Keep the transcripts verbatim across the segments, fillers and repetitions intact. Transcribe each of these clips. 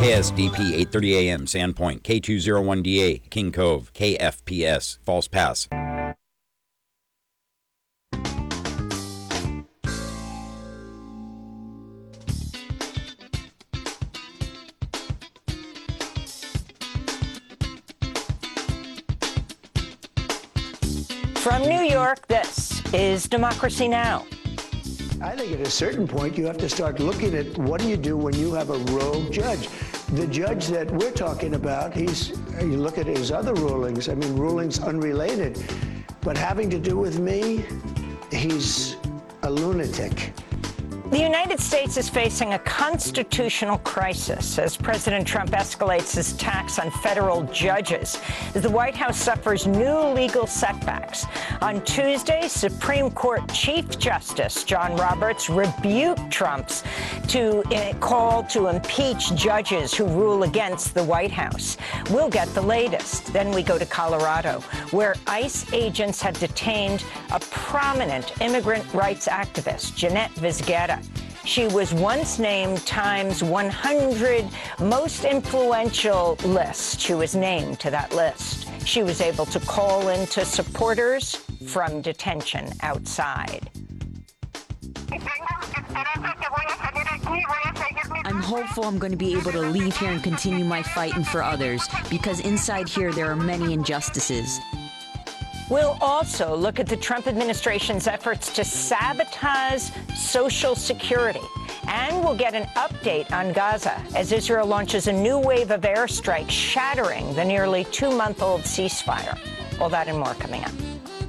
K S D P eight thirty A M, Sandpoint, K two oh one D A, King Cove, K F P S, False Pass. From New York, this is Democracy Now! I think at a certain point, you have to start looking at what do you do when you have a rogue judge. The judge that we're talking about, he's, you look at his other rulings, I mean, rulings unrelated, but having to do with me, he's a lunatic. The United States is facing a constitutional crisis as President Trump escalates his attacks on federal judges. The White House suffers new legal setbacks. On Tuesday, Supreme Court Chief Justice John Roberts rebuked Trump's to uh, call to impeach judges who rule against the White House. We'll get the latest. Then we go to Colorado, where ICE agents have detained a prominent immigrant rights activist, Jeanette Vizquera. She was once named Time's one hundred most influential list. She was named to that list. She was able to call in to supporters from detention outside. I'm hopeful I'm going to be able to leave here and continue my fighting for others, because inside here there are many injustices. We'll also look at the Trump administration's efforts to sabotage Social Security. And we'll get an update on Gaza as Israel launches a new wave of airstrikes, shattering the nearly two-month-old ceasefire. All that and more coming up.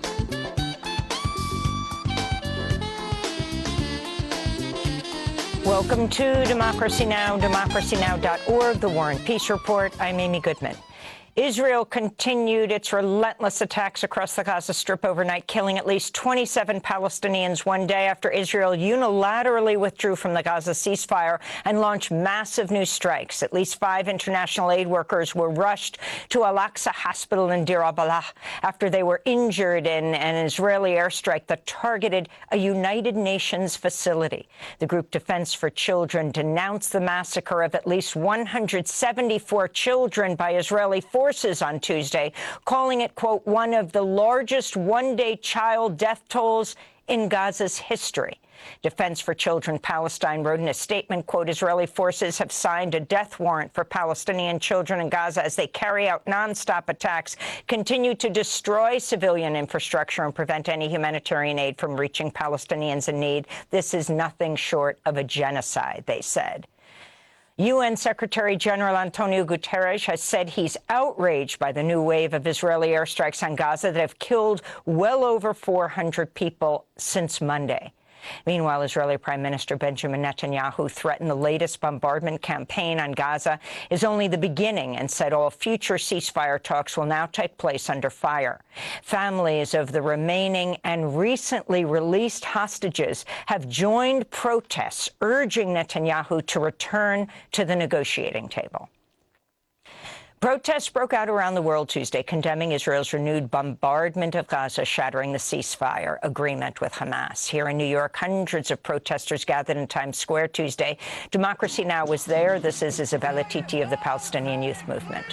Welcome to Democracy Now!, democracy now dot org, the War and Peace Report. I'm Amy Goodman. Israel continued its relentless attacks across the Gaza Strip overnight, killing at least twenty-seven Palestinians one day after Israel unilaterally withdrew from the Gaza ceasefire and launched massive new strikes. At least five international aid workers were rushed to Al-Aqsa Hospital in Deir al-Balah after they were injured in an Israeli airstrike that targeted a United Nations facility. The group Defense for Children denounced the massacre of at least one hundred seventy-four children by Israeli forces forces on Tuesday, calling it, quote, one of the largest one-day child death tolls in Gaza's history. Defense for Children Palestine wrote in a statement, quote, Israeli forces have signed a death warrant for Palestinian children in Gaza as they carry out nonstop attacks, continue to destroy civilian infrastructure, and prevent any humanitarian aid from reaching Palestinians in need. This is nothing short of a genocide, they said. U N Secretary General Antonio Guterres has said he's outraged by the new wave of Israeli airstrikes on Gaza that have killed well over four hundred people since Monday. Meanwhile, Israeli Prime Minister Benjamin Netanyahu threatened the latest bombardment campaign on Gaza is only the beginning and said all future ceasefire talks will now take place under fire. Families of the remaining and recently released hostages have joined protests urging Netanyahu to return to the negotiating table. Protests broke out around the world Tuesday, condemning Israel's renewed bombardment of Gaza, shattering the ceasefire agreement with Hamas. Here in New York, hundreds of protesters gathered in Times Square Tuesday. Democracy Now! Was there. This is Isabella Titi of the Palestinian Youth Movement.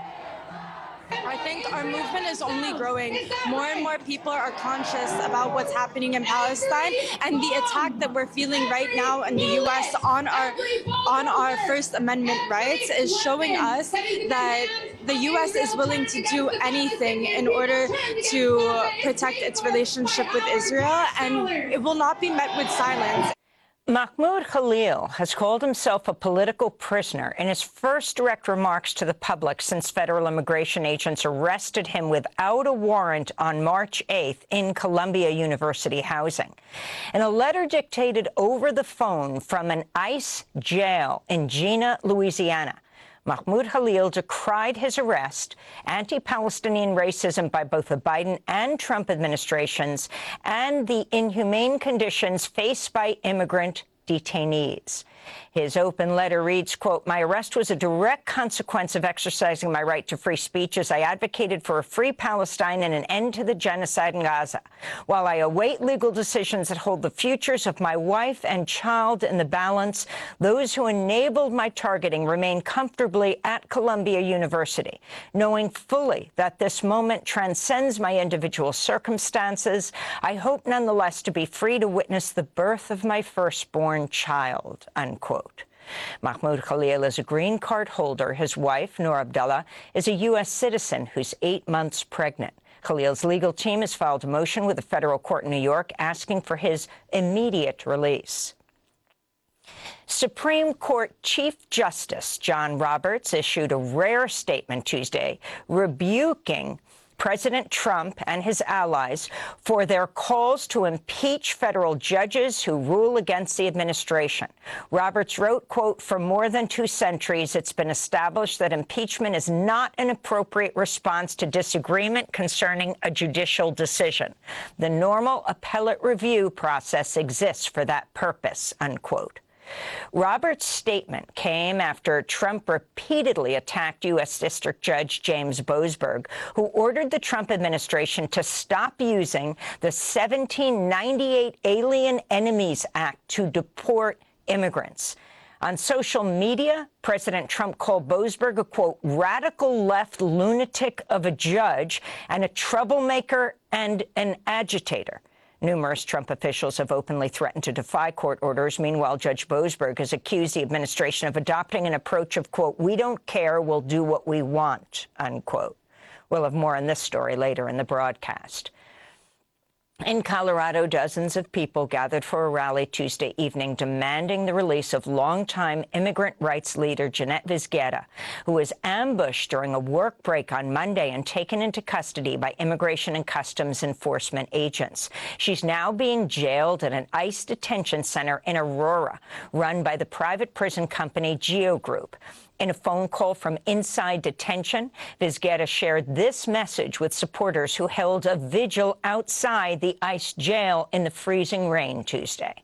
I think our movement is only growing. More and more people are conscious about what's happening in Palestine, and the attack that we're feeling right now in the U S on our on our First Amendment rights is showing us that the U S is willing to do anything in order to protect its relationship with Israel, and it will not be met with silence. Mahmoud Khalil has called himself a political prisoner in his first direct remarks to the public since federal immigration agents arrested him without a warrant on March eighth in Columbia University housing. In a letter dictated over the phone from an ICE jail in Jena, Louisiana, Mahmoud Khalil decried his arrest, anti-Palestinian racism by both the Biden and Trump administrations, and the inhumane conditions faced by immigrant detainees. His open letter reads, quote, "My arrest was a direct consequence of exercising my right to free speech as I advocated for a free Palestine and an end to the genocide in Gaza. While I await legal decisions that hold the futures of my wife and child in the balance, those who enabled my targeting remain comfortably at Columbia University. Knowing fully that this moment transcends my individual circumstances, I hope nonetheless to be free to witness the birth of my firstborn child," unquote. Mahmoud Khalil is a green card holder. His wife, Noor Abdullah, is a U S citizen who's eight months pregnant. Khalil's legal team has filed a motion with a federal court in New York asking for his immediate release. Supreme Court Chief Justice John Roberts issued a rare statement Tuesday rebuking President Trump and his allies for their calls to impeach federal judges who rule against the administration. Roberts wrote, quote, "For more than two centuries, it's been established that impeachment is not an appropriate response to disagreement concerning a judicial decision. The normal appellate review process exists for that purpose," unquote. Roberts' statement came after Trump repeatedly attacked U S District Judge James Boasberg, who ordered the Trump administration to stop using the seventeen ninety-eight Alien Enemies Act to deport immigrants. On social media, President Trump called Boasberg a, quote, "radical left lunatic of a judge and a troublemaker and an agitator." Numerous Trump officials have openly threatened to defy court orders. Meanwhile, Judge Boasberg has accused the administration of adopting an approach of, quote, "we don't care, we'll do what we want," unquote. We'll have more on this story later in the broadcast. In Colorado, dozens of people gathered for a rally Tuesday evening demanding the release of longtime immigrant rights leader Jeanette Vizquera, who was ambushed during a work break on Monday and taken into custody by Immigration and Customs Enforcement agents. She's now being jailed at an ICE detention center in Aurora, run by the private prison company Geo Group. In a phone call from inside detention, Vizquera shared this message with supporters who held a vigil outside the ICE jail in the freezing rain Tuesday.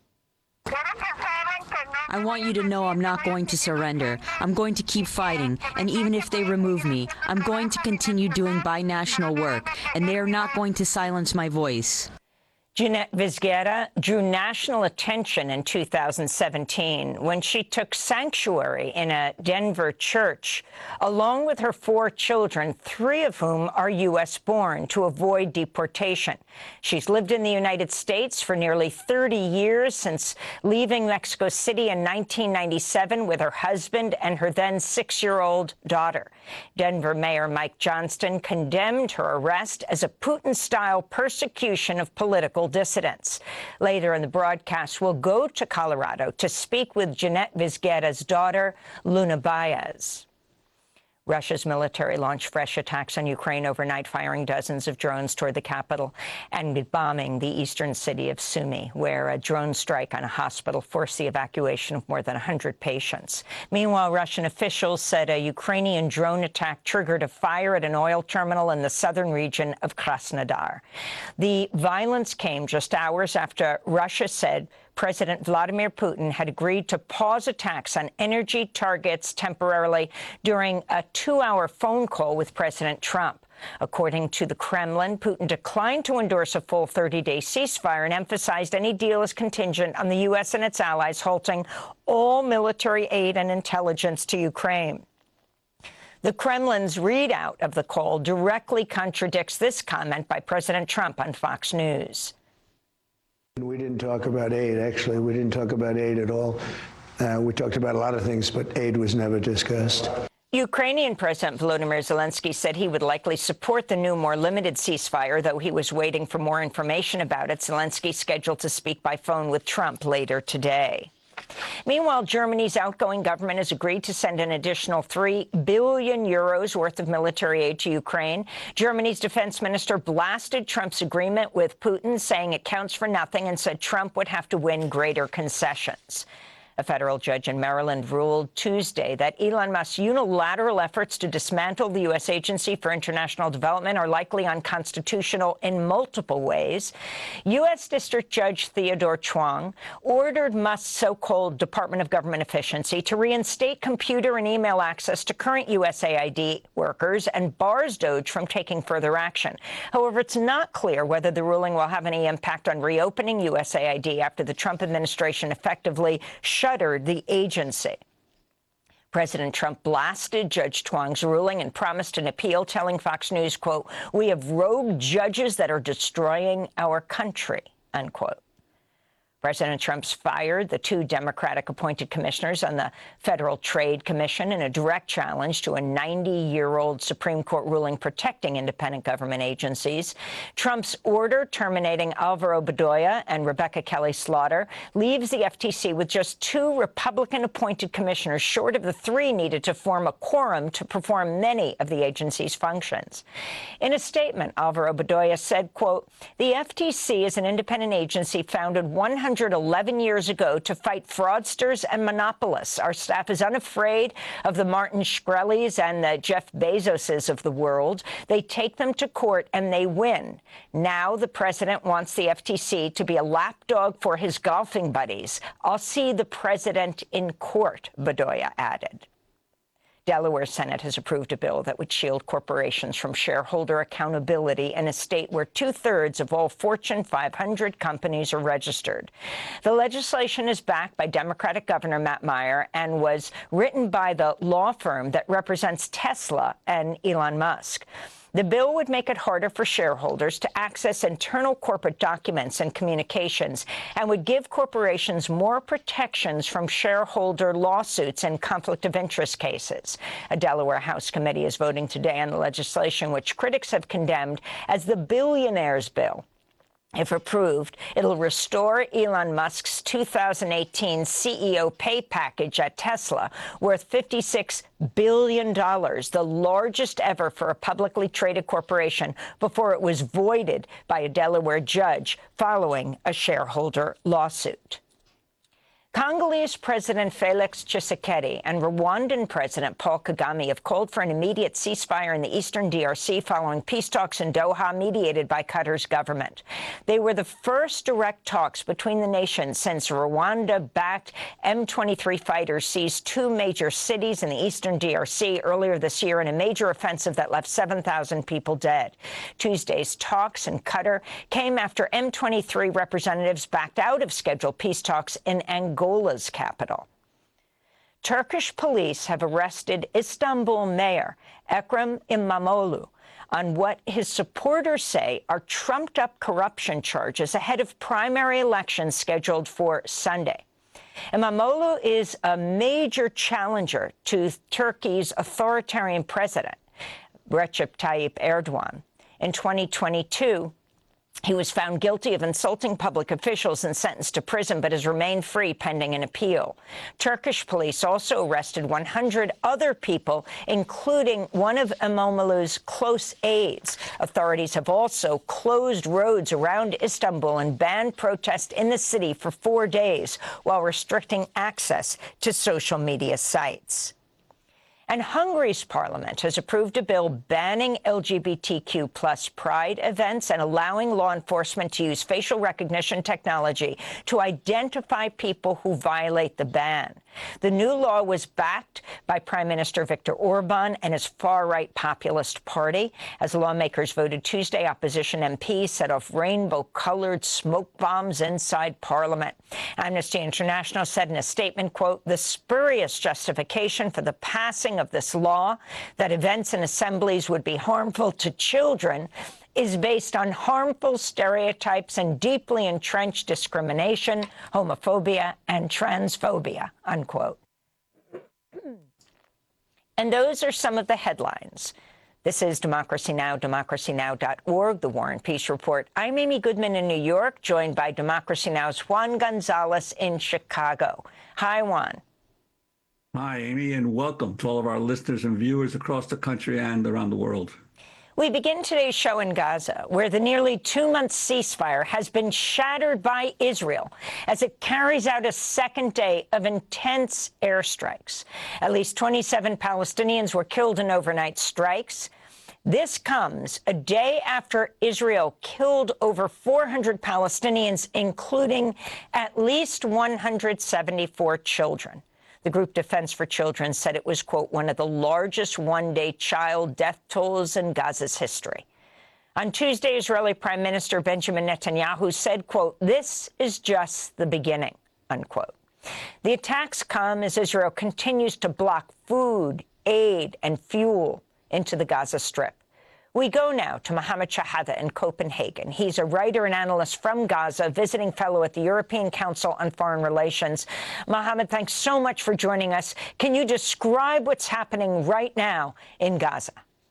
I want you to know I'm not going to surrender. I'm going to keep fighting, and even if they remove me, I'm going to continue doing binational work, and they are not going to silence my voice. Jeanette Vizquera drew national attention in two thousand seventeen when she took sanctuary in a Denver church, along with her four children, three of whom are U S born, to avoid deportation. She's lived in the United States for nearly thirty years, since leaving Mexico City in nineteen ninety-seven with her husband and her then six-year-old daughter. Denver Mayor Mike Johnston condemned her arrest as a Putin-style persecution of political dissidents. Later in the broadcast, we'll go to Colorado to speak with Jeanette Vizquera's daughter, Luna Baez. Russia's military launched fresh attacks on Ukraine overnight, firing dozens of drones toward the capital and bombing the eastern city of Sumy, where a drone strike on a hospital forced the evacuation of more than one hundred patients. Meanwhile, Russian officials said a Ukrainian drone attack triggered a fire at an oil terminal in the southern region of Krasnodar. The violence came just hours after Russia said President Vladimir Putin had agreed to pause attacks on energy targets temporarily during a two-hour phone call with President Trump. According to the Kremlin, Putin declined to endorse a full thirty-day ceasefire and emphasized any deal is contingent on the U S and its allies halting all military aid and intelligence to Ukraine. The Kremlin's readout of the call directly contradicts this comment by President Trump on Fox News. We didn't talk about aid, actually. We didn't talk about aid at all. Uh, we talked about a lot of things, but aid was never discussed. Ukrainian President Volodymyr Zelensky said he would likely support the new, more limited ceasefire, though he was waiting for more information about it. Zelensky scheduled to speak by phone with Trump later today. Meanwhile, Germany's outgoing government has agreed to send an additional three billion euros worth of military aid to Ukraine. Germany's defense minister blasted Trump's agreement with Putin, saying it counts for nothing, and said Trump would have to win greater concessions. A federal judge in Maryland ruled Tuesday that Elon Musk's unilateral efforts to dismantle the U S Agency for International Development are likely unconstitutional in multiple ways. U S District Judge Theodore Chuang ordered Musk's so-called Department of Government Efficiency to reinstate computer and email access to current U S A I D workers and bars DOGE from taking further action. However, it's not clear whether the ruling will have any impact on reopening U S A I D after the Trump administration effectively shuttered the agency. President Trump blasted Judge Chuang's ruling and promised an appeal, telling Fox News, quote, "We have rogue judges that are destroying our country," unquote. President Trump's fired the two Democratic-appointed commissioners on the Federal Trade Commission in a direct challenge to a ninety-year-old Supreme Court ruling protecting independent government agencies. Trump's order terminating Alvaro Bedoya and Rebecca Kelly Slaughter leaves the F T C with just two Republican-appointed commissioners, short of the three needed to form a quorum to perform many of the agency's functions. In a statement, Alvaro Bedoya said, quote, "The F T C is an independent agency founded one hundred eleven years ago to fight fraudsters and monopolists. Our staff is unafraid of the Martin Shkreli's and the Jeff Bezoses of the world. They take them to court and they win. Now the president wants the F T C to be a lapdog for his golfing buddies. I'll see the president in court," Bedoya added. Delaware Senate has approved a bill that would shield corporations from shareholder accountability in a state where two-thirds of all Fortune five hundred companies are registered. The legislation is backed by Democratic Governor Matt Meyer and was written by the law firm that represents Tesla and Elon Musk. The bill would make it harder for shareholders to access internal corporate documents and communications and would give corporations more protections from shareholder lawsuits and conflict of interest cases. A Delaware House committee is voting today on the legislation, which critics have condemned as the billionaire's bill. If approved, it'll restore Elon Musk's two thousand eighteen C E O pay package at Tesla, worth fifty-six billion dollars, the largest ever for a publicly traded corporation, before it was voided by a Delaware judge following a shareholder lawsuit. Congolese President Felix Tshisekedi and Rwandan President Paul Kagame have called for an immediate ceasefire in the eastern D R C following peace talks in Doha mediated by Qatar's government. They were the first direct talks between the nations since Rwanda-backed M twenty-three fighters seized two major cities in the eastern D R C earlier this year in a major offensive that left seven thousand people dead. Tuesday's talks in Qatar came after M twenty-three representatives backed out of scheduled peace talks in Angola. Angola's capital. Turkish police have arrested Istanbul Mayor Ekrem İmamoğlu on what his supporters say are trumped-up corruption charges ahead of primary elections scheduled for Sunday. İmamoğlu is a major challenger to Turkey's authoritarian president, Recep Tayyip Erdogan. In twenty twenty-two, he was found guilty of insulting public officials and sentenced to prison, but has remained free pending an appeal. Turkish police also arrested one hundred other people, including one of İmamoğlu's close aides. Authorities have also closed roads around Istanbul and banned protest in the city for four days, while restricting access to social media sites. And Hungary's parliament has approved a bill banning L G B T Q plus pride events and allowing law enforcement to use facial recognition technology to identify people who violate the ban. The new law was backed by Prime Minister Viktor Orban and his far-right populist party. As lawmakers voted Tuesday, opposition M Ps set off rainbow-colored smoke bombs inside Parliament. Amnesty International said in a statement, quote, "The spurious justification for the passing of this law, that events and assemblies would be harmful to children, is based on harmful stereotypes and deeply entrenched discrimination, homophobia, and transphobia," unquote. And those are some of the headlines. This is Democracy Now!, democracy now dot org, The War and Peace Report. I'm Amy Goodman in New York, joined by Democracy Now!'s Juan Gonzalez in Chicago. Hi, Juan. Hi, Amy, and welcome to all of our listeners and viewers across the country and around the world. We begin today's show in Gaza, where the nearly two-month ceasefire has been shattered by Israel as it carries out a second day of intense airstrikes. At least twenty-seven Palestinians were killed in overnight strikes. This comes a day after Israel killed over four hundred Palestinians, including at least one hundred seventy-four children. The group Defense for Children said it was, quote, one of the largest one-day child death tolls in Gaza's history. On Tuesday, Israeli Prime Minister Benjamin Netanyahu said, quote, this is just the beginning, unquote. The attacks come as Israel continues to block food, aid, and fuel into the Gaza Strip. We go now to Mohammed Shahada in Copenhagen. He's a writer and analyst from Gaza, visiting fellow at the European Council on Foreign Relations. Mohammed, thanks so much for joining us. Can you describe what's happening right now in Gaza?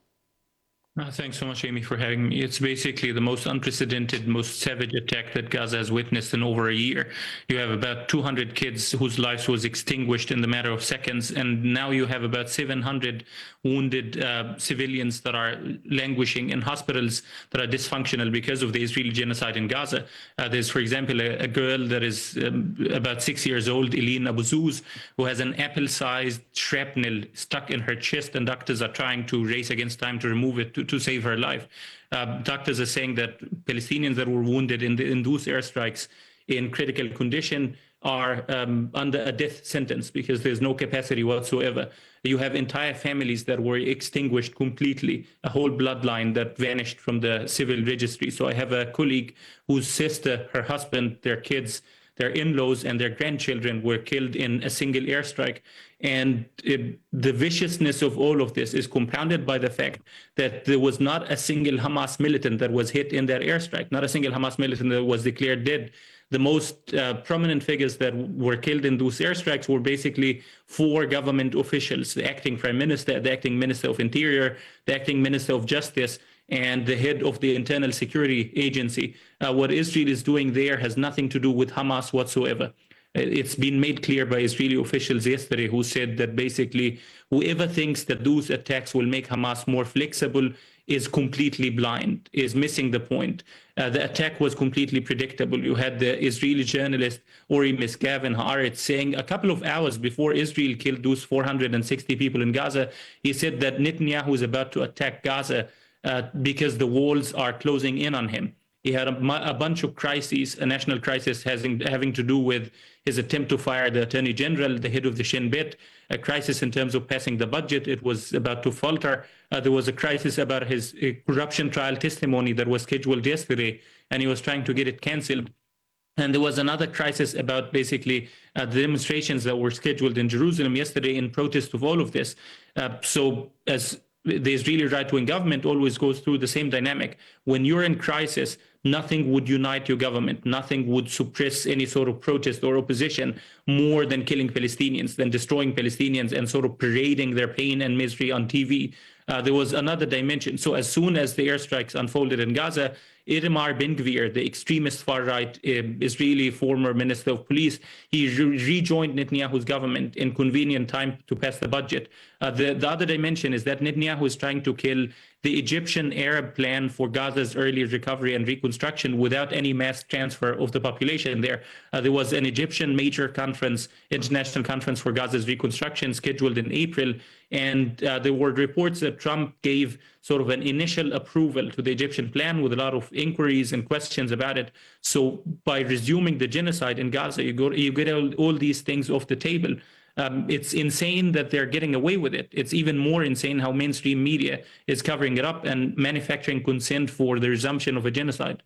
Uh, thanks so much, Amy, for having me. It's basically the most unprecedented, most savage attack that Gaza has witnessed in over a year. You have about two hundred kids whose lives was extinguished in the matter of seconds, and now you have about seven hundred wounded uh, civilians that are languishing in hospitals that are dysfunctional because of the Israeli genocide in Gaza. Uh, there's, for example, a, a girl that is um, about six years old, Eileen Abu Zuz, who has an apple-sized shrapnel stuck in her chest, and doctors are trying to race against time to remove it to, to save her life. Uh, doctors are saying that Palestinians that were wounded in, the, in those airstrikes in critical condition are um, under a death sentence because there's no capacity whatsoever. You have entire families that were extinguished completely, a whole bloodline that vanished from the civil registry. So I have a colleague whose sister, her husband, their kids, their in-laws and their grandchildren were killed in a single airstrike. And it, the viciousness of all of this is compounded by the fact that there was not a single Hamas militant that was hit in that airstrike, not a single Hamas militant that was declared dead. The most uh, prominent figures that were killed in those airstrikes were basically four government officials, the acting prime minister, the acting minister of interior, the acting minister of justice, and the head of the internal security agency. Uh, what Israel is doing there has nothing to do with Hamas whatsoever. It's been made clear by Israeli officials yesterday who said that basically whoever thinks that those attacks will make Hamas more flexible is completely blind, is missing the point. Uh, the attack was completely predictable. You had the Israeli journalist Ori Misgavin Haaretz saying a couple of hours before Israel killed those four hundred sixty people in Gaza, he said that Netanyahu is about to attack Gaza uh, because the walls are closing in on him. He had a, a bunch of crises, a national crisis having, having to do with his attempt to fire the Attorney General, the head of the Shin Bet, a crisis in terms of passing the budget. It was about to falter. Uh, there was a crisis about his uh, corruption trial testimony that was scheduled yesterday, and he was trying to get it canceled. And there was another crisis about basically uh, the demonstrations that were scheduled in Jerusalem yesterday in protest of all of this. Uh, so as the Israeli right-wing government always goes through the same dynamic. When you're in crisis, nothing would unite your government. Nothing would suppress any sort of protest or opposition more than killing Palestinians, than destroying Palestinians and sort of parading their pain and misery on T V. Uh, there was another dimension. So as soon as the airstrikes unfolded in Gaza, Itamar Ben-Gvir, the extremist far-right uh, Israeli former minister of police, he re rejoined Netanyahu's government in convenient time to pass the budget. Uh, the, the other dimension is that Netanyahu is trying to kill the Egyptian Arab plan for Gaza's early recovery and reconstruction without any mass transfer of the population there. Uh, there was an Egyptian major conference, international conference for Gaza's reconstruction scheduled in April, and uh, there were reports that Trump gave sort of an initial approval to the Egyptian plan with a lot of inquiries and questions about it. So by resuming the genocide in Gaza, you, go, you get all, all these things off the table. Um, it's insane that they're getting away with it. It's even more insane how mainstream media is covering it up and manufacturing consent for the resumption of a genocide.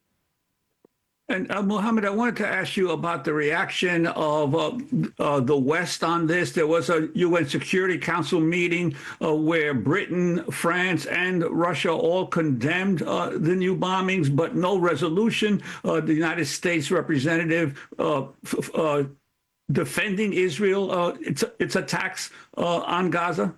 And uh, Mohammed, I wanted to ask you about the reaction of uh, uh, the West on this. There was a U N Security Council meeting uh, where Britain, France, and Russia all condemned uh, the new bombings, but no resolution. Uh, the United States representative uh, f uh, defending Israel, uh, its, its attacks uh, on Gaza?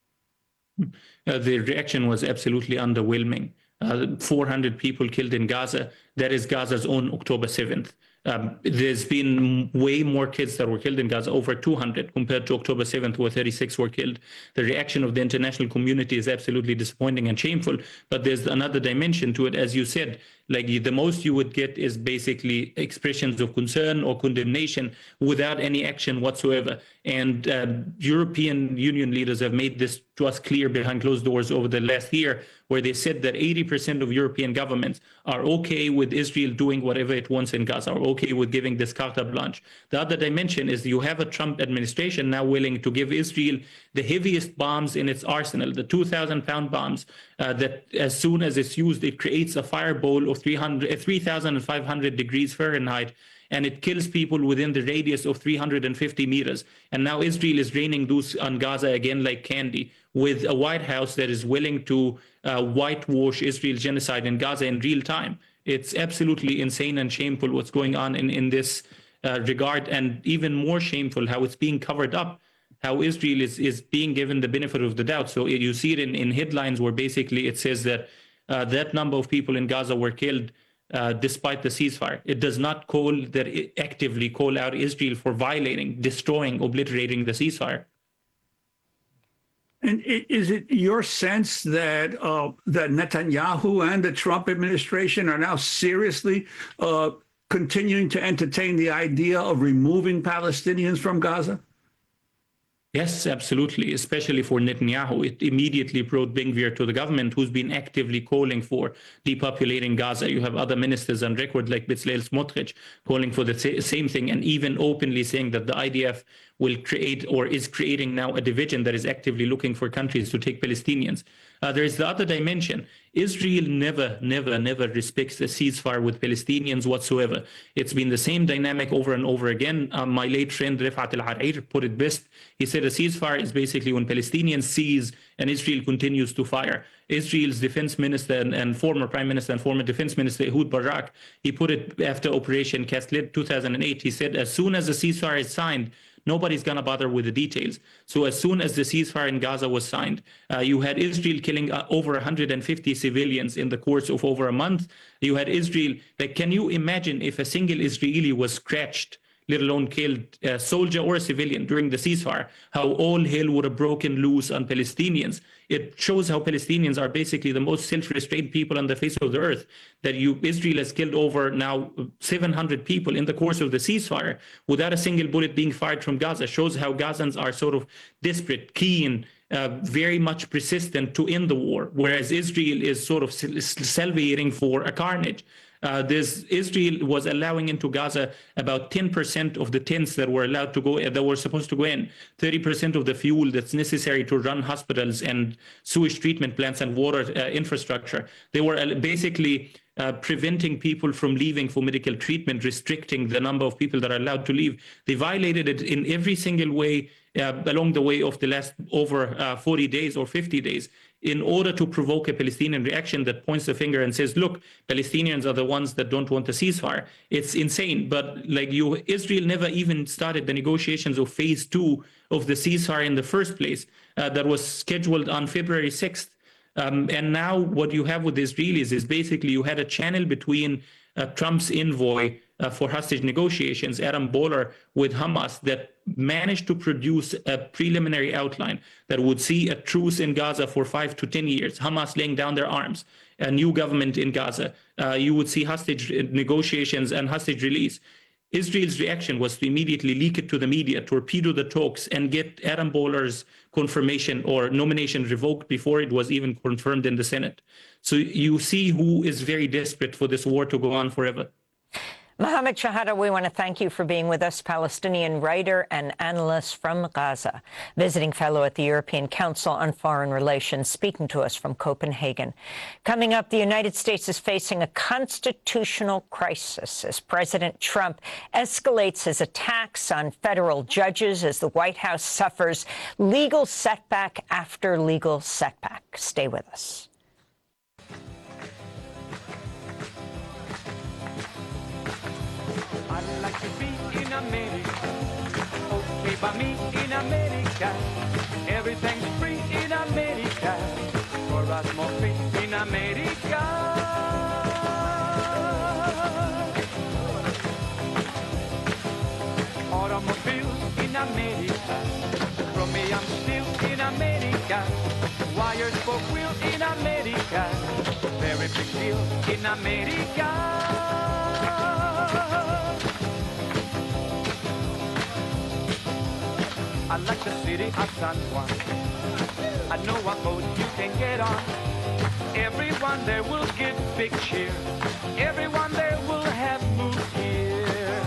Uh, the reaction was absolutely underwhelming. Uh, four hundred people killed in Gaza. That is Gaza's own October seventh. Um, there's been way more kids that were killed in Gaza, over two hundred, compared to October seventh, where thirty-six were killed. The reaction of the international community is absolutely disappointing and shameful. But there's another dimension to it, as you said. Like the most you would get is basically expressions of concern or condemnation without any action whatsoever. And uh, European Union leaders have made this to us clear behind closed doors over the last year, where they said that eighty percent of European governments are okay with Israel doing whatever it wants in Gaza, are okay with giving this carte blanche. The other dimension is you have a Trump administration now willing to give Israel the heaviest bombs in its arsenal, the two thousand pound bombs, uh, that as soon as it's used, it creates a fireball of three thousand five hundred degrees Fahrenheit, and it kills people within the radius of three hundred fifty meters. And now Israel is raining those on Gaza again like candy, with a White House that is willing to uh, whitewash Israel's genocide in Gaza in real time. It's absolutely insane and shameful what's going on in, in this uh, regard, and even more shameful how it's being covered up, how Israel is, is being given the benefit of the doubt. So you see it in, in headlines where basically it says that uh, that number of people in Gaza were killed uh, despite the ceasefire. It does not call that it actively call out Israel for violating, destroying, obliterating the ceasefire. And is it your sense that uh, that Netanyahu and the Trump administration are now seriously uh, continuing to entertain the idea of removing Palestinians from Gaza? Yes, absolutely, especially for Netanyahu. It immediately brought Ben Gvir to the government, who's been actively calling for depopulating Gaza. You have other ministers on record like Bezalel Smotrich calling for the same thing, and even openly saying that the I D F will create or is creating now a division that is actively looking for countries to take Palestinians. Uh, there is the other dimension. Israel never, never, never respects a ceasefire with Palestinians whatsoever. It's been the same dynamic over and over again. Uh, my late friend Rifat al-Hariri put it best. He said a ceasefire is basically when Palestinians seize and Israel continues to fire. Israel's defense minister and, and former prime minister and former defense minister Ehud Barak, he put it after Operation Cast Lead two thousand eight. He said, as soon as the ceasefire is signed, nobody's going to bother with the details. So as soon as the ceasefire in Gaza was signed, uh, you had Israel killing uh, over one hundred fifty civilians in the course of over a month. You had Israel, like, can you imagine if a single Israeli was scratched, let alone killed, a soldier or a civilian during the ceasefire, how all hell would have broken loose on Palestinians. It shows how Palestinians are basically the most self-restrained people on the face of the earth, that you Israel has killed over now seven hundred people in the course of the ceasefire without a single bullet being fired from Gaza. Shows how Gazans are sort of desperate, keen, uh, very much persistent to end the war, whereas Israel is sort of salvating for a carnage. Uh, this Israel was allowing into Gaza about ten percent of the tents that were allowed to go, that were supposed to go in, thirty percent of the fuel that's necessary to run hospitals and sewage treatment plants and water uh, infrastructure. They were basically uh, preventing people from leaving for medical treatment, restricting the number of people that are allowed to leave. They violated it in every single way uh, along the way of the last over uh, forty days or fifty days. In order to provoke a Palestinian reaction that points the finger and says, look, Palestinians are the ones that don't want a ceasefire. It's insane. But like you, Israel never even started the negotiations of phase two of the ceasefire in the first place, uh, that was scheduled on February sixth. Um, and now what you have with the Israelis is basically you had a channel between uh, Trump's envoy uh, for hostage negotiations, Adam Boehler, with Hamas, that managed to produce a preliminary outline that would see a truce in Gaza for five to ten years, Hamas laying down their arms, a new government in Gaza. Uh, you would see hostage negotiations and hostage release. Israel's reaction was to immediately leak it to the media, torpedo the talks, and get Adam Boehler's confirmation or nomination revoked before it was even confirmed in the Senate. So you see who is very desperate for this war to go on forever. Mohammed Shahada, we want to thank you for being with us, Palestinian writer and analyst from Gaza, visiting fellow at the European Council on Foreign Relations, speaking to us from Copenhagen. Coming up, the United States is facing a constitutional crisis as President Trump escalates his attacks on federal judges as the White House suffers legal setback after legal setback. Stay with us. I'd like to be in America, okay by me in America. Everything's free in America, for us more free in America. America. From me, I'm still in America. Wires for real in America. Very big deal in America. I like the city of San Juan. I know what boat you can get on. Everyone there will give big cheer. Everyone there will have moved here.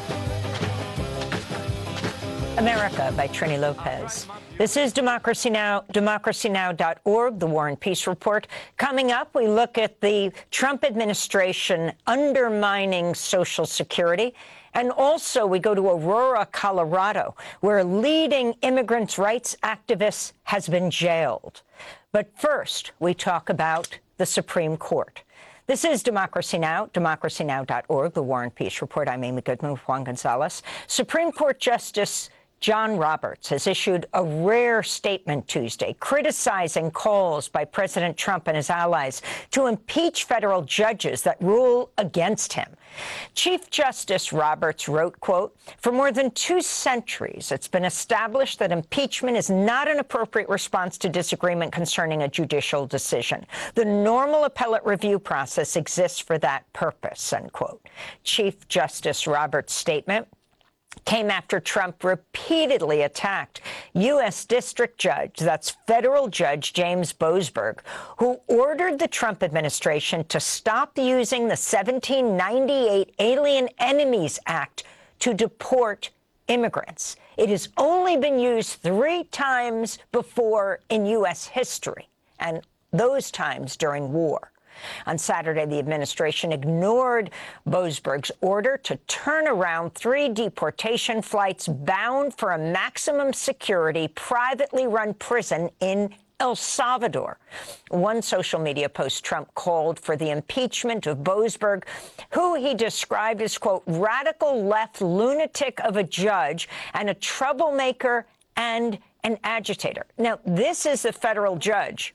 America by Trini Lopez. This is Democracy Now!, democracy now dot org, the War and Peace Report. Coming up, we look at the Trump administration undermining Social Security. And also, we go to Aurora, Colorado, where a leading immigrants' rights activist has been jailed. But first, we talk about the Supreme Court. This is Democracy Now!, democracy now dot org, the War and Peace Report. I'm Amy Goodman with Juan Gonzalez. Supreme Court Justice John Roberts has issued a rare statement Tuesday criticizing calls by President Trump and his allies to impeach federal judges that rule against him. Chief Justice Roberts wrote, quote, "For more than two centuries, it's been established that impeachment is not an appropriate response to disagreement concerning a judicial decision. The normal appellate review process exists for that purpose," end quote. Chief Justice Roberts' statement came after Trump repeatedly attacked U S District Judge, that's federal Judge James Boasberg, who ordered the Trump administration to stop using the seventeen ninety-eight Alien Enemies Act to deport immigrants. It has only been used three times before in U S history, and those times during war. On Saturday, the administration ignored Boasberg's order to turn around three deportation flights bound for a maximum security, privately run prison in El Salvador. One social media post, Trump called for the impeachment of Boasberg, who he described as, quote, radical left lunatic of a judge and a troublemaker and an agitator. Now, this is a federal judge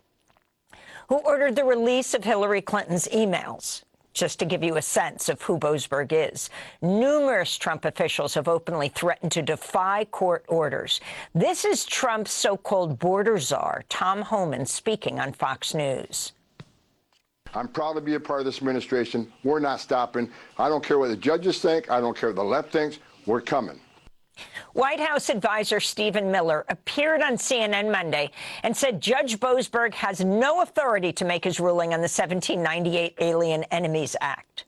who ordered the release of Hillary Clinton's emails, just to give you a sense of who Boasberg is. Numerous Trump officials have openly threatened to defy court orders. This is Trump's so-called border czar, Tom Homan, speaking on Fox News. I'm proud to be a part of this administration. We're not stopping. I don't care what the judges think. I don't care what the left thinks. We're coming. White House advisor Stephen Miller appeared on C N N Monday and said Judge Boasberg has no authority to make his ruling on the seventeen ninety-eight Alien Enemies Act.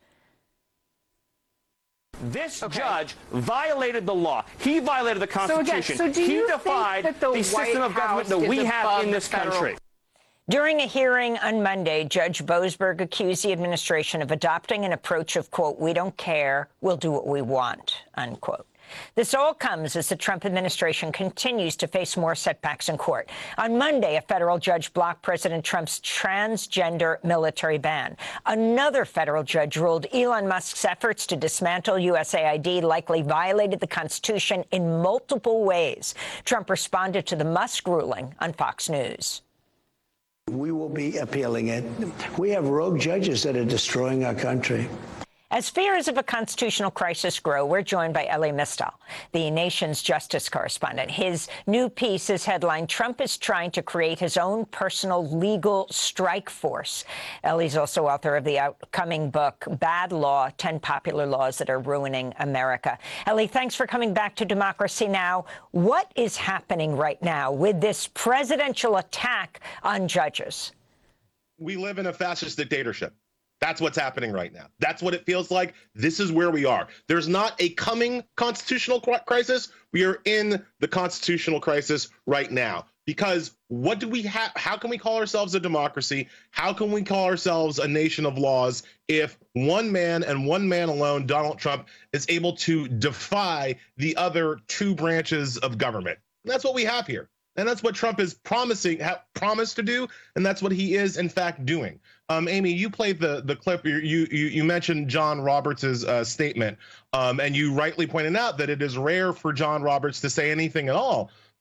This okay. judge violated the law. He violated the Constitution. So again, so do you he defied think that the, the system of government that we have in this country. During a hearing on Monday, Judge Boasberg accused the administration of adopting an approach of, quote, we don't care, we'll do what we want, unquote. This all comes as the Trump administration continues to face more setbacks in court. On Monday, a federal judge blocked President Trump's transgender military ban. Another federal judge ruled Elon Musk's efforts to dismantle U S A I D likely violated the Constitution in multiple ways. Trump responded to the Musk ruling on Fox News. We will be appealing it. We have rogue judges that are destroying our country. As fears of a constitutional crisis grow, we're joined by Elie Mystal, the nation's justice correspondent. His new piece is headlined, Trump is trying to create his own personal legal strike force. Elie's also author of the upcoming book, Bad Law, ten Popular Laws That Are Ruining America. Elie, thanks for coming back to Democracy Now! What is happening right now with this presidential attack on judges? We live in a fascist dictatorship. That's what's happening right now. That's what it feels like. This is where we are. There's not a coming constitutional crisis. We are in the constitutional crisis right now. Because what do we have? How can we call ourselves a democracy? How can we call ourselves a nation of laws if one man and one man alone, Donald Trump, is able to defy the other two branches of government? And that's what we have here. And that's what Trump is promising, ha- promised to do, and that's what he is, in fact, doing. Um, Amy, you played the the clip. You you you mentioned John Roberts' uh, statement, um, and you rightly pointed out that it is rare for John Roberts to say anything at all.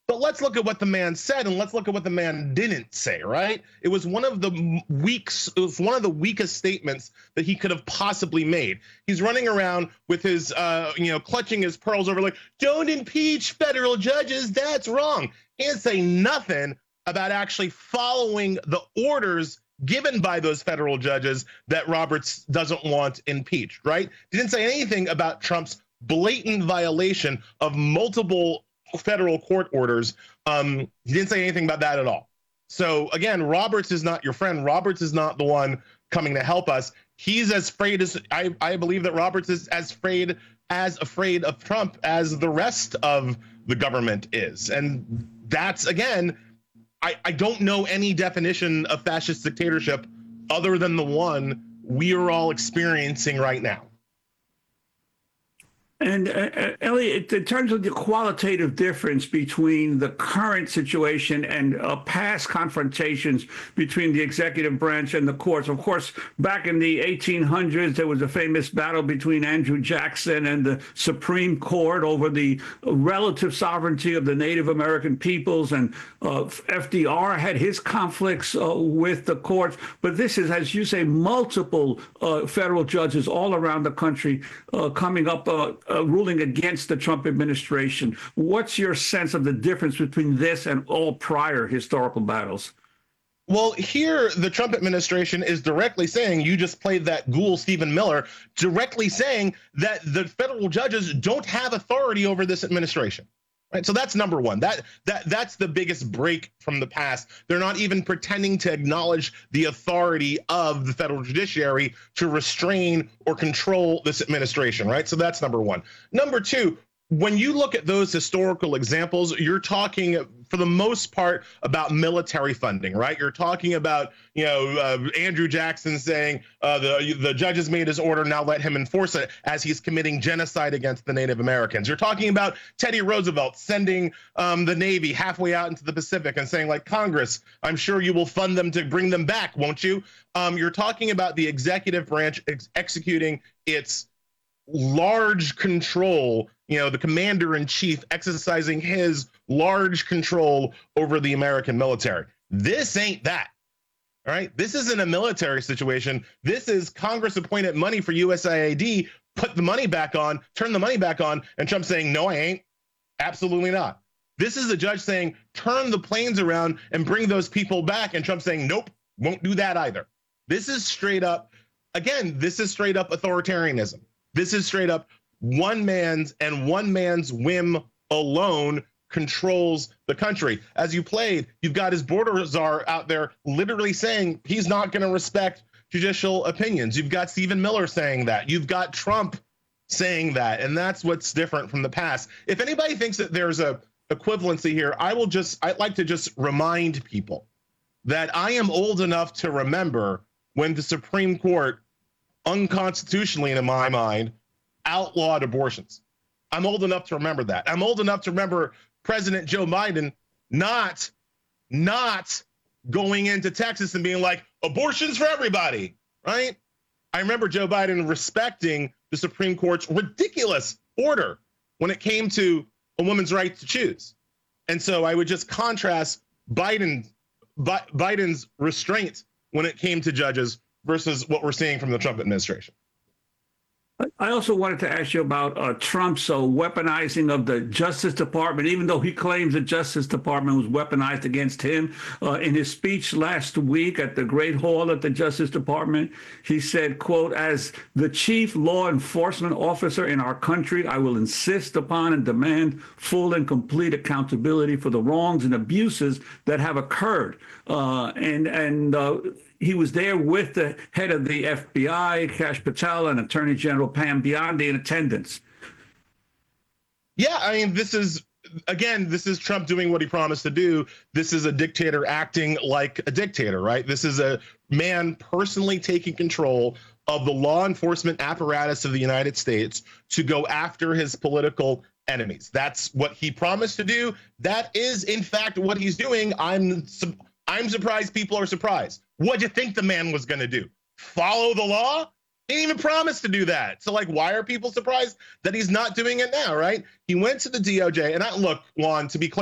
But let's look at what the man said, and let's look at what the man didn't say, right? It was one of the weaks, it was one of the weakest statements that he could have possibly made. He's running around with his, uh, you know, clutching his pearls over like, don't impeach federal judges, that's wrong. He didn't say nothing about actually following the orders given by those federal judges that Roberts doesn't want impeached, right? He didn't say anything about Trump's blatant violation of multiple federal court orders. Um, he didn't say anything about that at all. So again, Roberts is not your friend. Roberts is not the one coming to help us. He's as afraid as I, I believe that Roberts is as afraid as afraid of Trump as the rest of the government is. And that's, again, I, I don't know any definition of fascist dictatorship other than the one we are all experiencing right now. And uh, Elliot, in terms of the qualitative difference between the current situation and uh, past confrontations between the executive branch and the courts, of course, back in the eighteen hundreds, there was a famous battle between Andrew Jackson and the Supreme Court over the relative sovereignty of the Native American peoples. And uh, F D R had his conflicts uh, with the courts. But this is, as you say, multiple uh, federal judges all around the country uh, coming up uh, Uh, ruling against the Trump administration. What's your sense of the difference between this and all prior historical battles? Well, here the Trump administration is directly saying, you just played that ghoul Stephen Miller, directly saying that the federal judges don't have authority over this administration. Right. So that's number one. That that that's the biggest break from the past. They're not even pretending to acknowledge the authority of the federal judiciary to restrain or control this administration. Right. So that's number one. Number two, when you look at those historical examples, you're talking for the most part about military funding, right? You're talking about, you know, uh, Andrew Jackson saying uh, the the judges made his order, now let him enforce it, as he's committing genocide against the Native Americans. You're talking about Teddy Roosevelt sending um, the Navy halfway out into the Pacific and saying, like, Congress, I'm sure you will fund them to bring them back, won't you? Um, you're talking about the executive branch ex- executing its large control, you know, the commander in chief exercising his large control over the American military. This ain't that. All right. This isn't a military situation. This is Congress appointed money for U S A I D, put the money back on, turn the money back on, and Trump saying, no, I ain't. Absolutely not. This is a judge saying, turn the planes around and bring those people back. And Trump saying, nope, won't do that either. This is straight up, again, this is straight up authoritarianism. This is straight up one man's and one man's whim alone controls the country. As you played, you've got his border czar out there literally saying he's not going to respect judicial opinions. You've got Stephen Miller saying that. You've got Trump saying that. And that's what's different from the past. If anybody thinks that there's a equivalency here, I will just, I'd like to just remind people that I am old enough to remember when the Supreme Court unconstitutionally, in my mind, outlawed abortions. I'm old enough to remember that. I'm old enough to remember President Joe Biden not, not going into Texas and being like, abortions for everybody, right? I remember Joe Biden respecting the Supreme Court's ridiculous order when it came to a woman's right to choose. And so I would just contrast Biden, Bi- Biden's restraint when it came to judges versus what we're seeing from the Trump administration. I also wanted to ask you about uh, Trump's uh, weaponizing of the Justice Department, even though he claims the Justice Department was weaponized against him. Uh, in his speech last week at the Great Hall at the Justice Department, he said, quote, as the chief law enforcement officer in our country, I will insist upon and demand full and complete accountability for the wrongs and abuses that have occurred. Uh, and, and, uh, He was there with the head of the F B I, Kash Patel, and Attorney General Pam Biondi in attendance. Yeah, I mean, this is, again, this is Trump doing what he promised to do. This is a dictator acting like a dictator, right? This is a man personally taking control of the law enforcement apparatus of the United States to go after his political enemies. That's what he promised to do. That is, in fact, what he's doing. I'm I'm surprised people are surprised. What'd you think the man was going to do? Follow the law? He didn't even promise to do that. So, like, why are people surprised that he's not doing it now, right? He went to the D O J. And I, look, Juan, to be clear,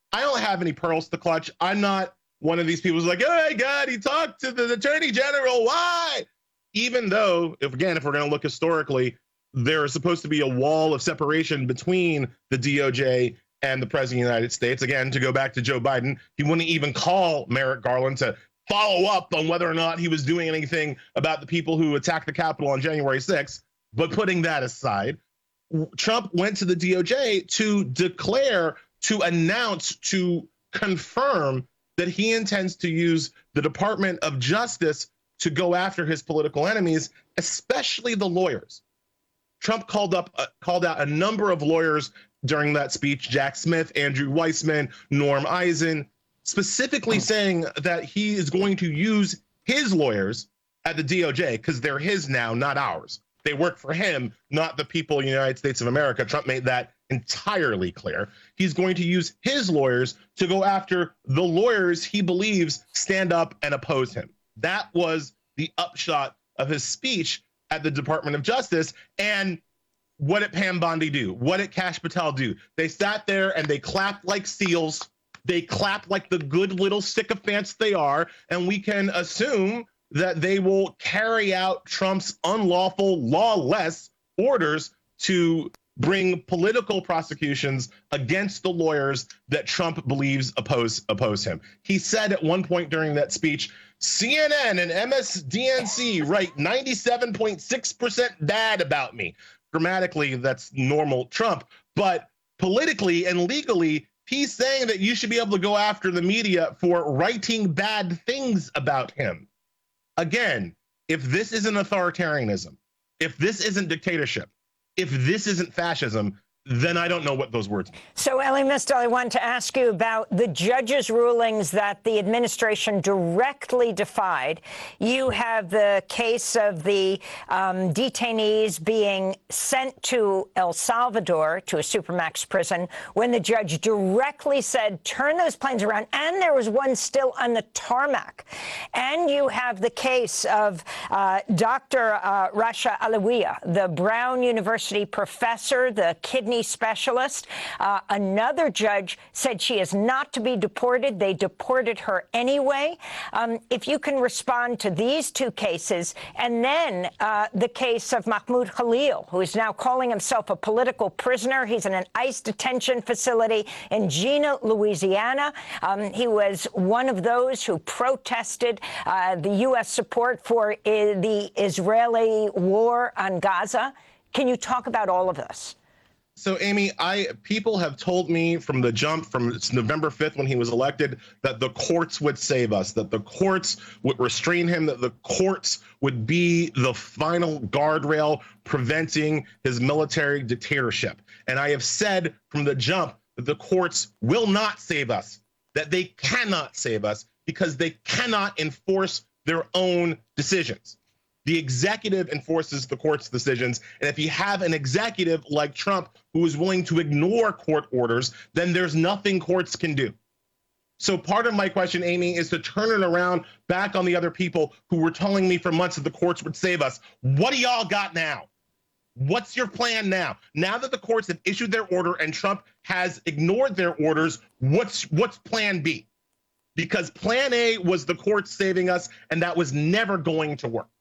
I don't have any pearls to clutch. I'm not one of these people who's like, oh my God, he talked to the attorney general. Why? Even though, if again, if we're going to look historically, there is supposed to be a wall of separation between the D O J and the president of the United States. Again, to go back to Joe Biden, he wouldn't even call Merrick Garland to follow up on whether or not he was doing anything about the people who attacked the Capitol on January sixth. But putting that aside, Trump went to the D O J to declare, to announce, to confirm that he intends to use the Department of Justice to go after his political enemies, especially the lawyers. Trump called up, uh, called out a number of lawyers during that speech: Jack Smith, Andrew Weissman, Norm Eisen, specifically saying that he is going to use his lawyers at the D O J because they're his now, not ours. They work for him, not the people in the United States of America. Trump made that entirely clear. He's going to use his lawyers to go after the lawyers he believes stand up and oppose him. That was the upshot of his speech at the Department of Justice. And what did Pam Bondi do? What did Kash Patel do? They sat there and they clapped like seals. They clapped like the good little sycophants they are. And we can assume that they will carry out Trump's unlawful, lawless orders to bring political prosecutions against the lawyers that Trump believes oppose oppose him. He said at one point during that speech, C N N and M S D N C write ninety-seven point six percent bad about me. Grammatically, that's normal Trump. But politically and legally, he's saying that you should be able to go after the media for writing bad things about him. Again, if this isn't authoritarianism, if this isn't dictatorship, if this isn't fascism, then I don't know what those words mean. So, Elie Mystal, I want to ask you about the judge's rulings that the administration directly defied. You have the case of the um, detainees being sent to El Salvador, to a supermax prison, when the judge directly said, turn those planes around, and there was one still on the tarmac. And you have the case of uh, Doctor Uh, Rasha Alawiya, the Brown University professor, the kidney specialist. Uh, another judge said she is not to be deported. They deported her anyway. Um, if you can respond to these two cases, and then uh, the case of Mahmoud Khalil, who is now calling himself a political prisoner. He's in an ICE detention facility in Jena, Louisiana. Um, he was one of those who protested uh, the U S support for uh, the Israeli war on Gaza. Can you talk about all of this? So, Amy, I people have told me from the jump, from November fifth when he was elected, that the courts would save us, that the courts would restrain him, that the courts would be the final guardrail preventing his military dictatorship. And I have said from the jump that the courts will not save us, that they cannot save us because they cannot enforce their own decisions. The executive enforces the court's decisions. And if you have an executive like Trump who is willing to ignore court orders, then there's nothing courts can do. So part of my question, Amy, is to turn it around back on the other people who were telling me for months that the courts would save us. What do y'all got now? What's your plan now? Now that the courts have issued their order and Trump has ignored their orders, what's what's plan B? Because plan A was the courts saving us, and that was never going to work.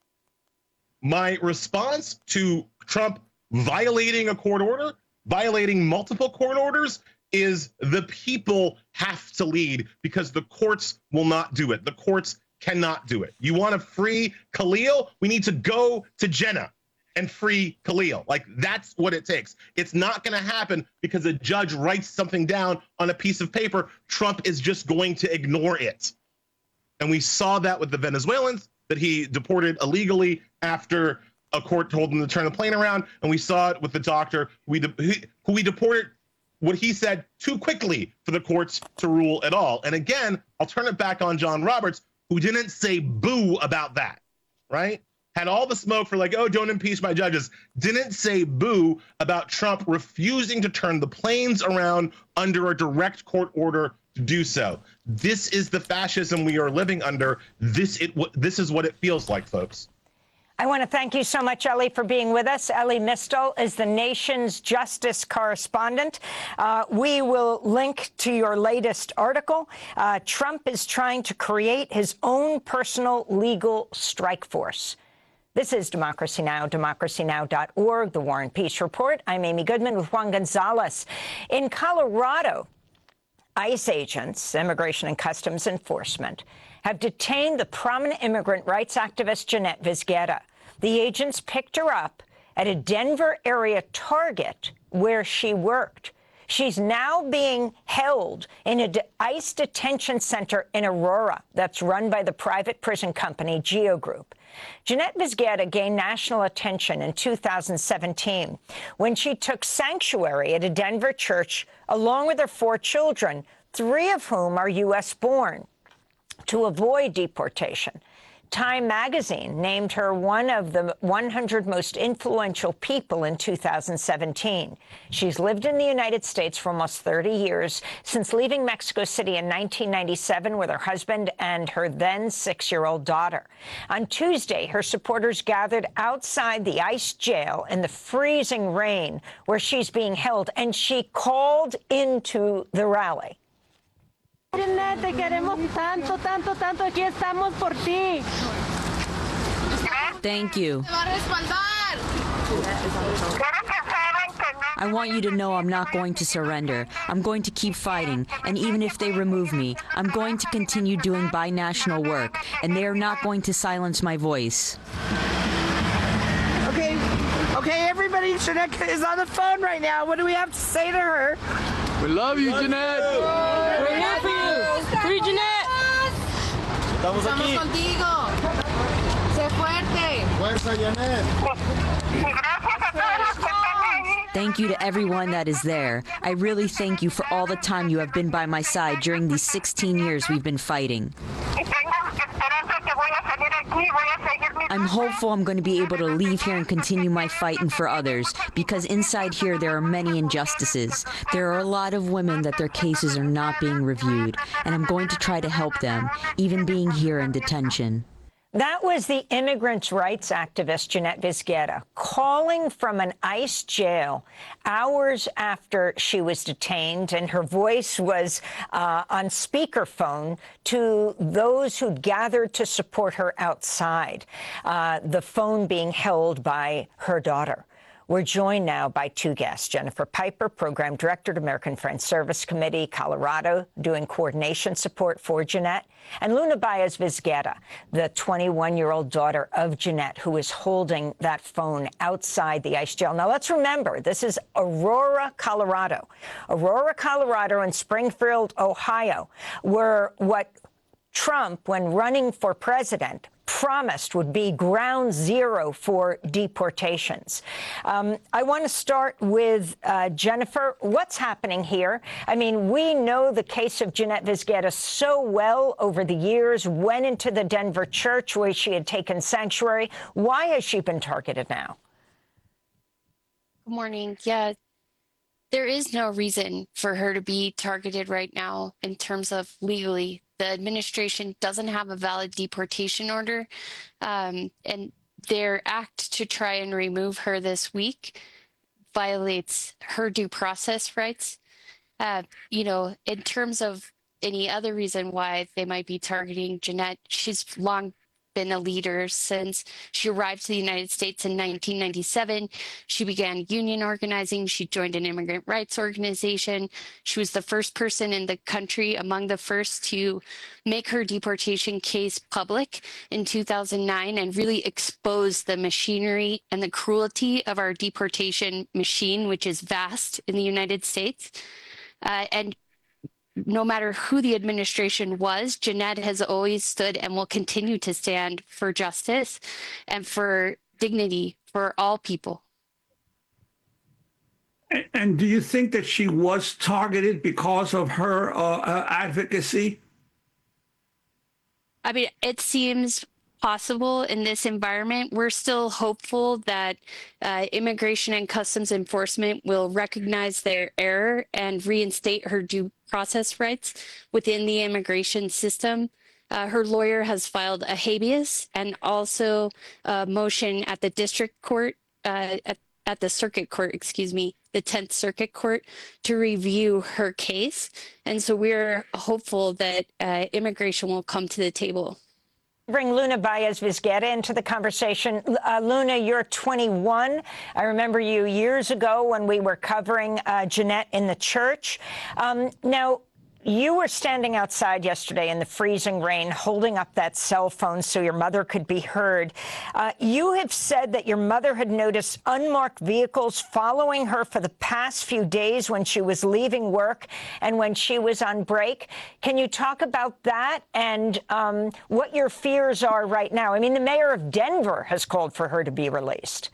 My response to Trump violating a court order, violating multiple court orders, is the people have to lead because the courts will not do it. The courts cannot do it. You want to free Khalil? We need to go to Jena and free Khalil. Like, that's what it takes. It's not going to happen because a judge writes something down on a piece of paper. Trump is just going to ignore it. And we saw that with the Venezuelans, that he deported illegally after a court told him to turn the plane around. And we saw it with the doctor who we, de- who we deported, what he said, too quickly for the courts to rule at all. And again, I'll turn it back on John Roberts, who didn't say boo about that, right? Had all the smoke for like, oh, don't impeach my judges. Didn't say boo about Trump refusing to turn the planes around under a direct court order to do so. This is the fascism we are living under. This it this is what it feels like, folks. I want to thank you so much, Ellie, for being with us. Ellie Mistel is the nation's justice correspondent. Uh, we will link to your latest article. Uh, Trump is trying to create his own personal legal strike force. This is Democracy Now!, democracy now dot org, The War and Peace Report. I'm Amy Goodman with Juan Gonzalez. In Colorado, ICE agents, Immigration and Customs Enforcement, have detained the prominent immigrant rights activist Jeanette Vizqueta. The agents picked her up at a Denver area Target where she worked. She's now being held in a ICE detention center in Aurora that's run by the private prison company Geo Group. Jeanette Vizqueta gained national attention in two thousand seventeen when she took sanctuary at a Denver church along with her four children, three of whom are U S born, to avoid deportation. Time magazine named her one of the one hundred most influential people in two thousand seventeen. She's lived in the United States for almost thirty years, since leaving Mexico City in nineteen ninety-seven with her husband and her then six-year-old daughter. On Tuesday, her supporters gathered outside the ICE jail in the freezing rain where she's being held, and she called into the rally. Jeanette, te queremos tanto, tanto, tanto. Aquí estamos por ti. Thank you. I want you to know I'm not going to surrender. I'm going to keep fighting, and even if they remove me, I'm going to continue doing binational work, and they are not going to silence my voice. Okay, okay, everybody, Jeanette is on the phone right now. What do we have to say to her? We love you, Jeanette. We're here for you. Free Jeanette. Estamos aquí. Contigo. Sé fuerte. Fuerza, Jeanette. Thank you to everyone that is there. I really thank you for all the time you have been by my side during these sixteen years we've been fighting. I'm hopeful I'm going to be able to leave here and continue my fighting for others, because inside here there are many injustices. There are a lot of women that their cases are not being reviewed, and I'm going to try to help them, even being here in detention. That was the immigrants' rights activist Jeanette Vizqueta calling from an ICE jail hours after she was detained, and her voice was uh, on speakerphone to those who gathered to support her outside, uh, the phone being held by her daughter. We're joined now by two guests, Jennifer Piper, Program Director at American Friends Service Committee, Colorado, doing coordination support for Jeanette, and Luna Baez Vizqueta, the twenty-one-year-old daughter of Jeanette, who is holding that phone outside the ICE jail. Now, let's remember, this is Aurora, Colorado. Aurora, Colorado, and Springfield, Ohio, were what Trump, when running for president, promised would be ground zero for deportations. Um, I want to start with uh, Jennifer. What's happening here? I mean, we know the case of Jeanette Vizqueta so well over the years, went into the Denver church where she had taken sanctuary. Why has she been targeted now? Good morning. Yeah, there is no reason for her to be targeted right now in terms of legally. The administration doesn't have a valid deportation order, um, and their act to try and remove her this week violates her due process rights. Uh, you know, in terms of any other reason why they might be targeting Jeanette, she's long been a leader since she arrived to the United States in nineteen ninety-seven. She began union organizing. She joined an immigrant rights organization. She was the first person in the country, among the first, to make her deportation case public in two thousand nine and really expose the machinery and the cruelty of our deportation machine, which is vast in the United States. Uh, and no matter who the administration was, Jeanette has always stood and will continue to stand for justice and for dignity for all people. And do you think that she was targeted because of her uh, uh, advocacy? I mean, it seems possible in this environment. We're still hopeful that uh, Immigration and Customs Enforcement will recognize their error and reinstate her due process rights within the immigration system. Uh, her lawyer has filed a habeas and also a motion at the district court, uh, at, at the circuit court, excuse me, the tenth Circuit Court to review her case. And so we're hopeful that uh, immigration will come to the table. Bring Luna Baez-Vizqueta into the conversation. Uh, Luna, you're twenty-one. I remember you years ago when we were covering uh, Jeanette in the church. Um, now, you were standing outside yesterday in the freezing rain, holding up that cell phone so your mother could be heard. Uh, you have said that your mother had noticed unmarked vehicles following her for the past few days when she was leaving work and when she was on break. Can you talk about that and um, what your fears are right now? I mean, the mayor of Denver has called for her to be released.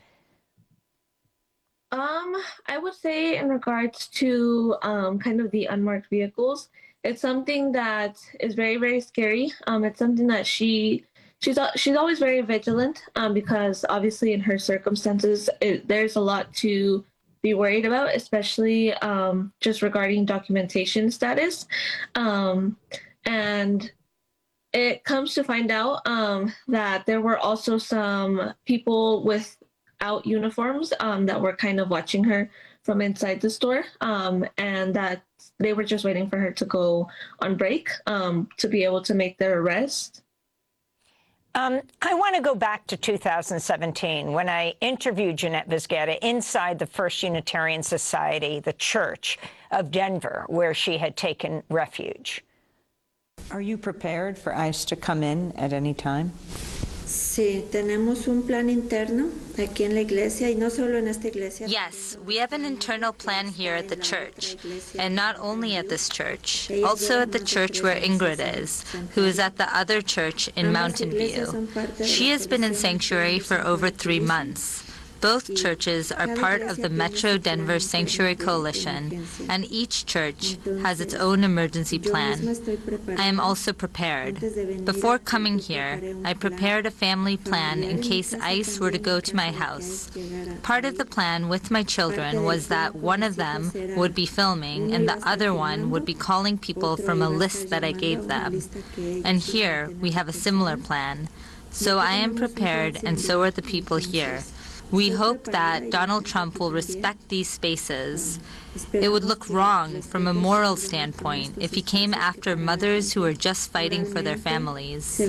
Um, I would say in regards to um, kind of the unmarked vehicles, it's something that is very, very scary. Um, it's something that she she's she's always very vigilant um, because obviously in her circumstances, it, there's a lot to be worried about, especially um, just regarding documentation status. Um, and it comes to find out um, that there were also some people with out uniforms um, that were kind of watching her from inside the store um, and that they were just waiting for her to go on break um, to be able to make their arrest. Um, I want to go back to two thousand seventeen when I interviewed Jeanette Vizqueta inside the First Unitarian Society, the Church of Denver, where she had taken refuge. Are you prepared for ICE to come in at any time? Sí, tenemos un plan interno aquí en la iglesia y no solo en esta iglesia. Yes, we have an internal plan here at the church, and not only at this church, also at the church where Ingrid is, who is at the other church in Mountain View. She has been in sanctuary for over three months. Both churches are part of the Metro Denver Sanctuary Coalition, and each church has its own emergency plan. I am also prepared. Before coming here, I prepared a family plan in case ICE were to go to my house. Part of the plan with my children was that one of them would be filming and the other one would be calling people from a list that I gave them. And here, we have a similar plan. So I am prepared, and so are the people here. We hope that Donald Trump will respect these spaces. It would look wrong from a moral standpoint if he came after mothers who are just fighting for their families. So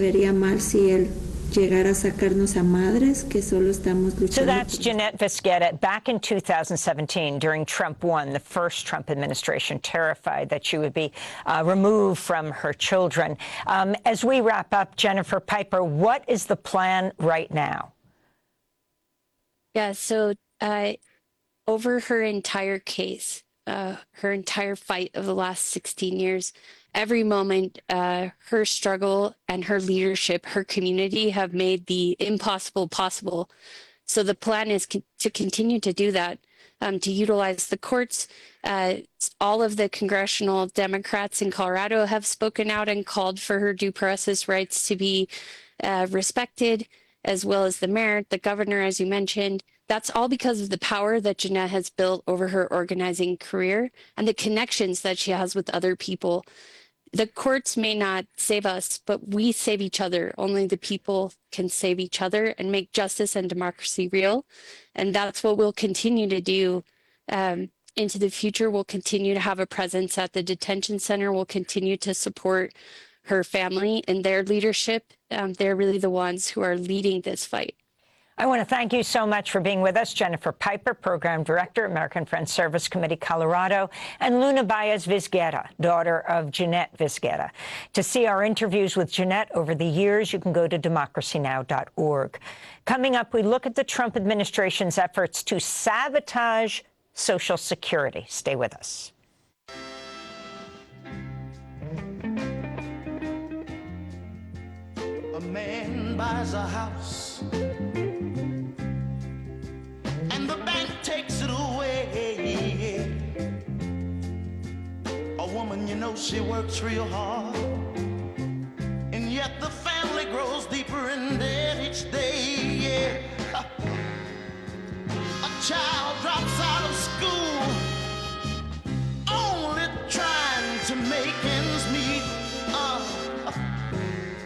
that's Jeanette Vizqueta. Back in two thousand seventeen, during Trump one, the first Trump administration, terrified that she would be uh, removed from her children. Um, as we wrap up, Jennifer Piper, what is the plan right now? Yeah, so uh, over her entire case, uh, her entire fight of the last sixteen years, every moment, uh, her struggle and her leadership, her community have made the impossible possible. So the plan is con- to continue to do that, um, to utilize the courts. Uh, all of the congressional Democrats in Colorado have spoken out and called for her due process rights to be uh, respected, as well as the mayor, the governor, as you mentioned. That's all because of the power that Jeanette has built over her organizing career and the connections that she has with other people. The courts may not save us, but we save each other. Only the people can save each other and make justice and democracy real. And that's what we'll continue to do um, into the future. We'll continue to have a presence at the detention center. We'll continue to support her family and their leadership. Um, they're really the ones who are leading this fight. I want to thank you so much for being with us, Jennifer Piper, Program Director, American Friends Service Committee, Colorado, and Luna Baez-Vizqueta, daughter of Jeanette Vizqueta. To see our interviews with Jeanette over the years, you can go to democracy now dot org. Coming up, we look at the Trump administration's efforts to sabotage Social Security. Stay with us. A man buys a house and the bank takes it away. A woman, you know, she works real hard, and yet the family grows deeper in debt each day. Yeah. A child drops out of school, only trying to make ends meet. Uh,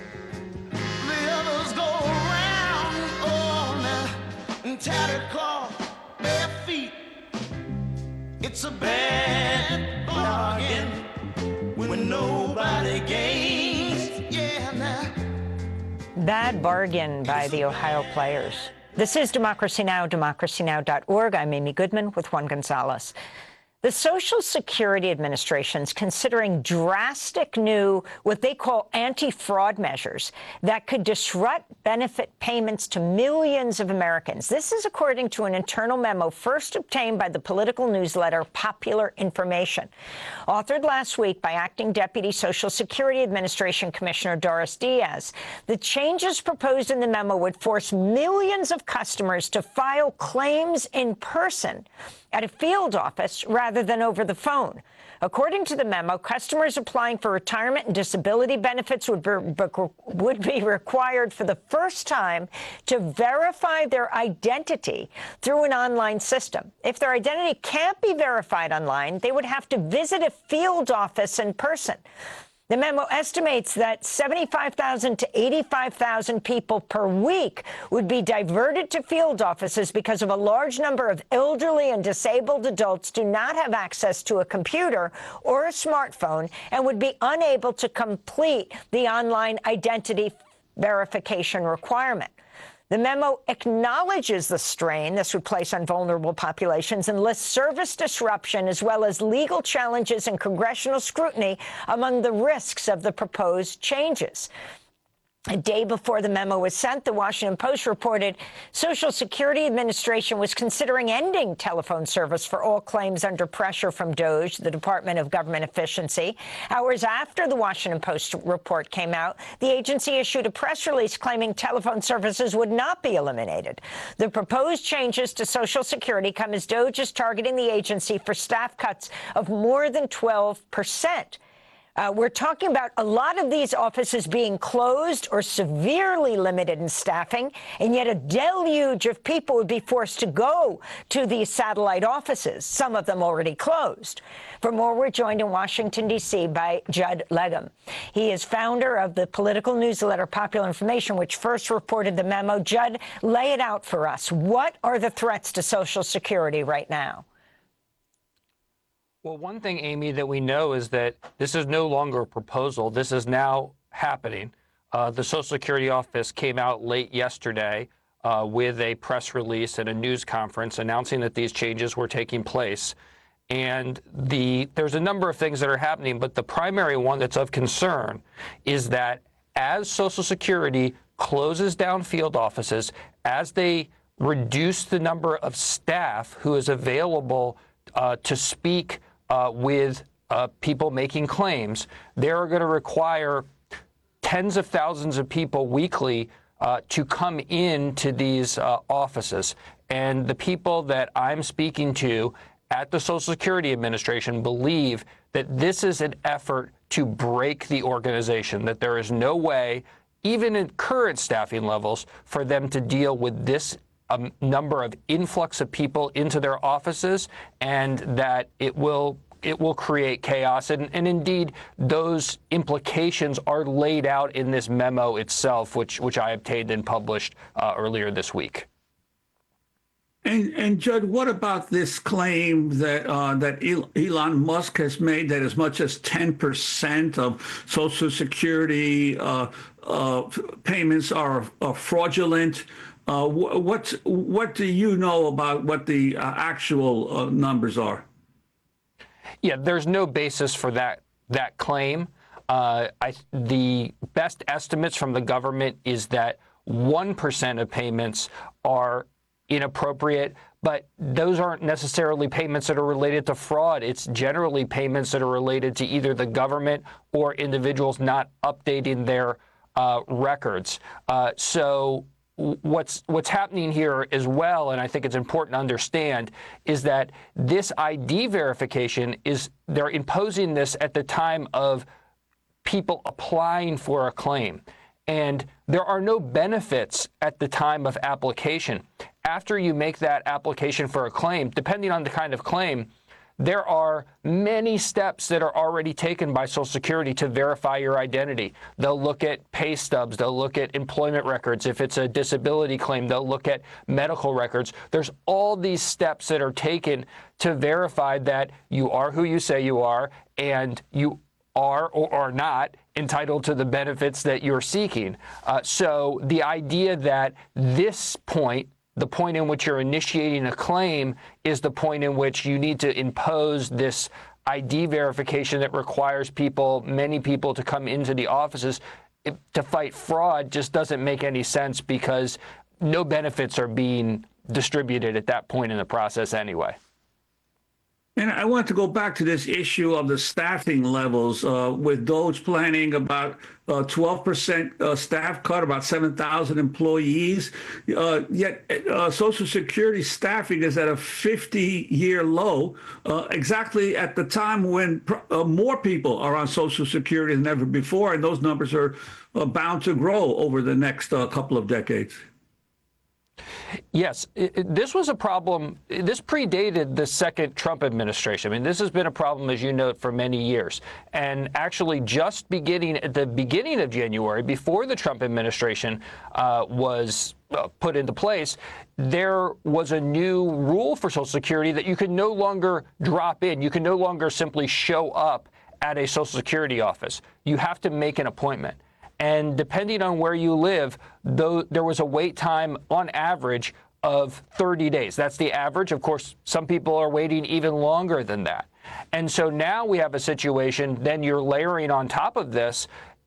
Bad bargain by the Ohio players. This is Democracy Now!, democracy now dot org. I'm Amy Goodman with Juan Gonzalez. The Social Security Administration is considering drastic new, what they call anti-fraud measures that could disrupt benefit payments to millions of Americans. This is according to an internal memo first obtained by the political newsletter Popular Information. Authored last week by Acting Deputy Social Security Administration Commissioner Doris Diaz, the changes proposed in the memo would force millions of customers to file claims in person at a field office rather than over the phone. According to the memo, customers applying for retirement and disability benefits would be, would be required for the first time to verify their identity through an online system. If their identity can't be verified online, they would have to visit a field office in person. The memo estimates that seventy-five thousand to eighty-five thousand people per week would be diverted to field offices because of a large number of elderly and disabled adults do not have access to a computer or a smartphone and would be unable to complete the online identity verification requirement. The memo acknowledges the strain this would place on vulnerable populations and lists service disruption as well as legal challenges and congressional scrutiny among the risks of the proposed changes. A day before the memo was sent, the Washington Post reported Social Security Administration was considering ending telephone service for all claims under pressure from DOGE, the Department of Government Efficiency. Hours after the Washington Post report came out, the agency issued a press release claiming telephone services would not be eliminated. The proposed changes to Social Security come as DOGE is targeting the agency for staff cuts of more than twelve percent. Uh, we're talking about a lot of these offices being closed or severely limited in staffing, and yet a deluge of people would be forced to go to these satellite offices, some of them already closed. For more, we're joined in Washington, D C by Judd Legum. He is founder of the political newsletter Popular Information, which first reported the memo. Judd, lay it out for us. What are the threats to Social Security right now? Well, one thing, Amy, that we know is that this is no longer a proposal. This is now happening. Uh, the Social Security office came out late yesterday uh, with a press release and a news conference announcing that these changes were taking place. And the there's a number of things that are happening, but the primary one that's of concern is that as Social Security closes down field offices, as they reduce the number of staff who is available uh, to speak Uh, with uh, people making claims, they're going to require tens of thousands of people weekly uh, to come into these uh, offices. And the people that I'm speaking to at the Social Security Administration believe that this is an effort to break the organization, that there is no way, even at current staffing levels, for them to deal with this a number of influx of people into their offices, and that it will it will create chaos. And, and indeed, those implications are laid out in this memo itself, which which I obtained and published uh, earlier this week. And, and Judd, what about this claim that uh, that Elon Musk has made that as much as ten percent of Social Security uh, uh, payments are, are fraudulent? Uh, what what do you know about what the uh, actual uh, numbers are? Yeah, there's no basis for that that claim. Uh, I, the best estimates from the government is that one percent of payments are inappropriate, but those aren't necessarily payments that are related to fraud. It's generally payments that are related to either the government or individuals not updating their uh, records. Uh, so. What's what's happening here as well, and I think it's important to understand, is that this I D verification is they're imposing this at the time of people applying for a claim. And there are no benefits at the time of application. After you make that application for a claim, depending on the kind of claim, there are many steps that are already taken by Social Security to verify your identity. They'll look at pay stubs. They'll look at employment records. If it's a disability claim, they'll look at medical records. There's all these steps that are taken to verify that you are who you say you are and you are or are not entitled to the benefits that you're seeking. Uh, so the idea that this point, the point in which you're initiating a claim, is the point in which you need to impose this I D verification that requires people, many people, to come into the offices it, to fight fraud just doesn't make any sense, because no benefits are being distributed at that point in the process anyway. And I want to go back to this issue of the staffing levels, uh, with DOGE planning about uh, twelve percent uh, staff cut, about seven thousand employees. Uh, yet uh, Social Security staffing is at a fifty-year low, uh, exactly at the time when uh, more people are on Social Security than ever before, and those numbers are uh, bound to grow over the next uh, couple of decades. Yes, it, it, this was a problem. This predated the second Trump administration. I mean, this has been a problem, as you note, for many years. And actually, just beginning at the beginning of January, before the Trump administration uh, was uh, put into place, there was a new rule for Social Security that you can no longer drop in. You can no longer simply show up at a Social Security office. You have to make an appointment. And depending on where you live, though, there was a wait time on average of thirty days. That's the average. Of course, some people are waiting even longer than that. And so now we have a situation, then you're layering on top of this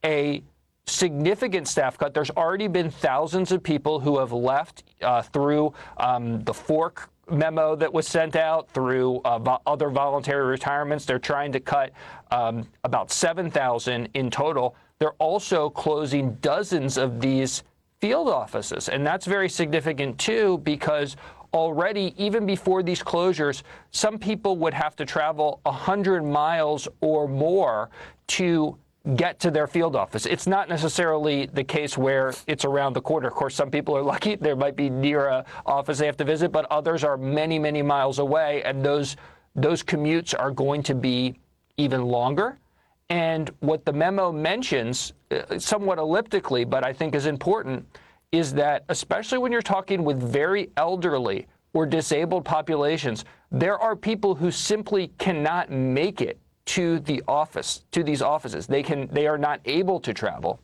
a significant staff cut. There's already been thousands of people who have left uh, through um, the fork memo that was sent out, through uh, vo- other voluntary retirements. They're trying to cut um, about seven thousand in total. They're also closing dozens of these field offices. And that's very significant, too, because already, even before these closures, some people would have to travel one hundred miles or more to get to their field office. It's not necessarily the case where it's around the corner. Of course, some people are lucky. There might be near a office they have to visit, but others are many, many miles away. And those those commutes are going to be even longer. And what the memo mentions, uh, somewhat elliptically, but I think is important, is that especially when you're talking with very elderly or disabled populations, there are people who simply cannot make it to the office, to these offices. They can, they are not able to travel.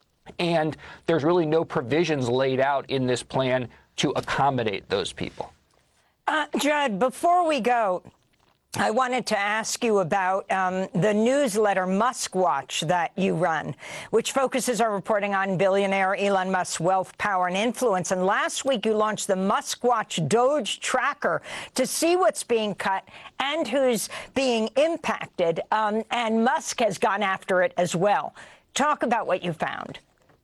And there's really no provisions laid out in this plan to accommodate those people. Uh, Judd, before we go, I wanted to ask you about um, the newsletter Musk Watch that you run, which focuses on reporting on billionaire Elon Musk's wealth, power, and influence. And last week, you launched the Musk Watch Doge Tracker to see what's being cut and who's being impacted. Um, and Musk has gone after it as well. Talk about what you found.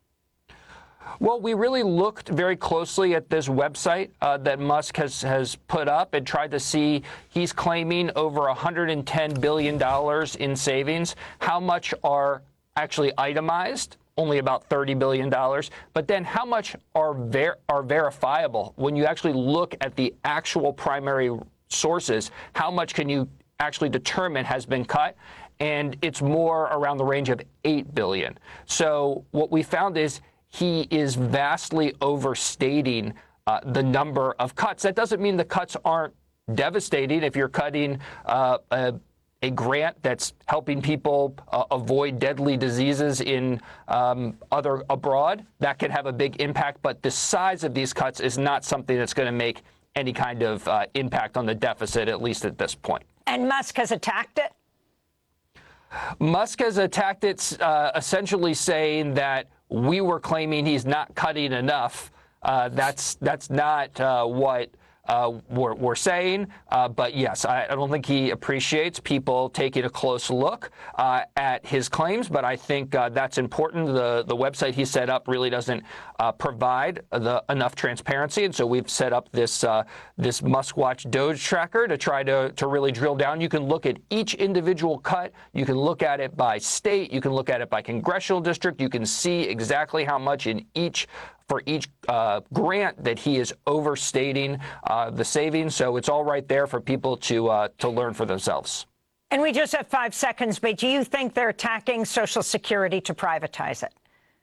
Well, we really looked very closely at this website uh, that Musk has, has put up and tried to see. He's claiming over one hundred ten billion dollars in savings. How much are actually itemized? Only about thirty billion dollars. But then how much are ver- are verifiable? When you actually look at the actual primary sources, how much can you actually determine has been cut? And it's more around the range of eight billion dollars. So what we found is he is vastly overstating uh, the number of cuts. That doesn't mean the cuts aren't devastating. If you're cutting uh, a, a grant that's helping people uh, avoid deadly diseases in um, other abroad, that can have a big impact. But the size of these cuts is not something that's going to make any kind of uh, impact on the deficit, at least at this point. And Musk has attacked it? Musk has attacked it, uh, essentially saying that we were claiming he's not cutting enough. Uh, that's that's not uh, what uh, we're, we're saying. Uh, but yes, I, I don't think he appreciates people taking a close look uh, at his claims. But I think uh, that's important. The the website he set up really doesn't uh, provide the enough transparency, and so we've set up this uh, this Musk Watch Doge Tracker to try to to really drill down. You can look at each individual cut. You can look at it by state. You can look at it by congressional district. You can see exactly how much in each. for each uh, grant that he is overstating uh, the savings. So it's all right there for people to uh, to learn for themselves. And we just have five seconds, but do you think they're attacking Social Security to privatize it?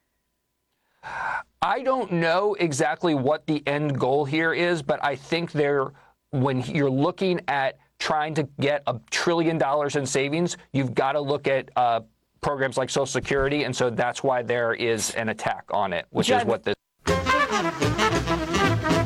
I don't know exactly what the end goal here is, but I think they're, when you're looking at trying to get a trillion dollars in savings, you've got to look at uh, programs like Social Security, and so that's why there is an attack on it, which Judge- is what this.